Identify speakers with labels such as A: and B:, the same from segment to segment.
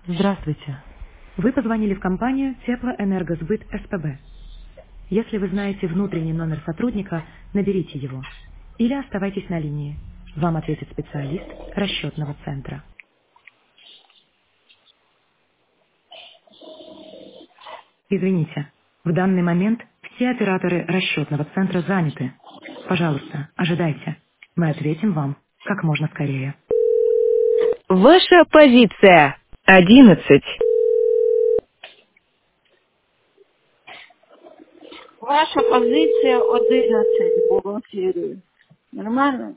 A: Здравствуйте. Вы позвонили в компанию Теплоэнергосбыт СПБ. Если вы знаете внутренний номер сотрудника, наберите его. Или оставайтесь на линии. Вам ответит специалист расчетного центра. Извините, в данный момент все операторы расчетного центра заняты. Пожалуйста, ожидайте. Мы ответим вам как можно скорее. Ваша позиция 11.
B: Ваша позиція 11 бухгалтерії. Нормально?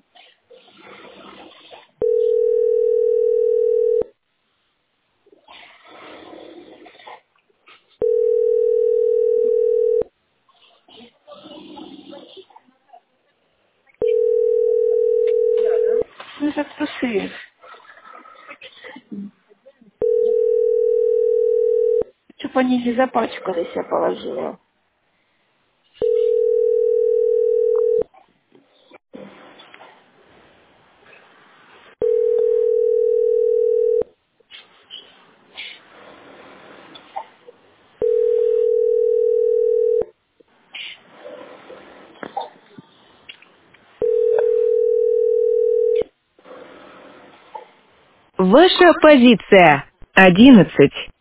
B: Ну так тусуєш. Щоб вони не запачкались, я положила.
A: Ваша позиция 11.